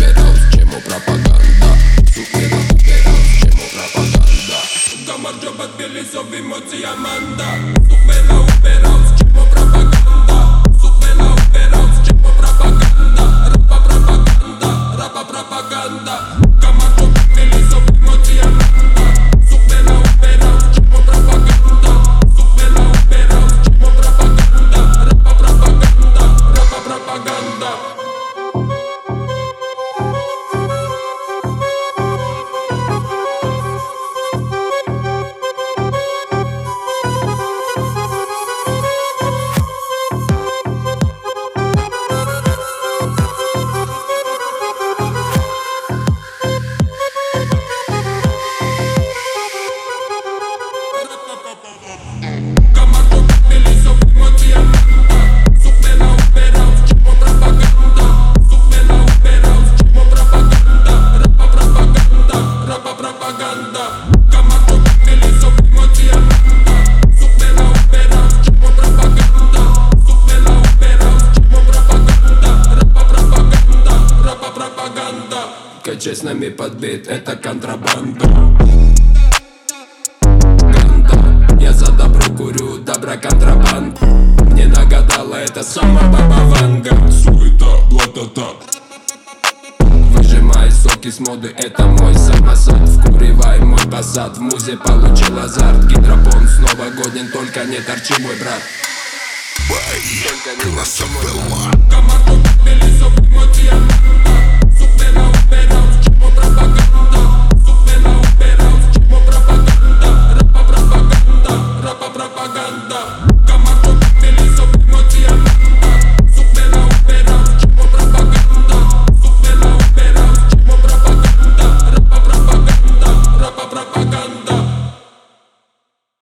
убирал, чему пропаганда. Супера убирал, чему пропаганда. Гамарджо подбились об эмоции Аманда. Супера убирал, чему пропаганда. Супера убирал, чему пропаганда. Рапа пропаганда, рапа пропаганда. Гамарджо подбились об эмоции Аманда. Супера убирал, чему пропаганда. Супера убирал, чему пропаганда. Рапа пропаганда, рапа пропаганда. Гамарджо подбились об эмоции Аманда. Супера убирал, чему пропаганда. Супера убирал, чему пропаганда. Рапа пропаганда, рапа пропаганда. Гамарджо подбились об эмоции Аманда. Супера убирал, чему пропаганда. Супера убирал, чему пропаганда. Рапа пропаганда, рапа пропаганда. Качай с нами подбит, это контрабанда. Я за добро курю, добра контрабанд. Мне нагадала это сама баба Ванга. Суета, блатата. Выжимай соки с моды, это мой самосад. Вкуривай мой посад, в музе получил азарт. Гидропон снова годен, только не торчи, мой брат. Красавелла. Гамарджо подбились об эмоции Аманда.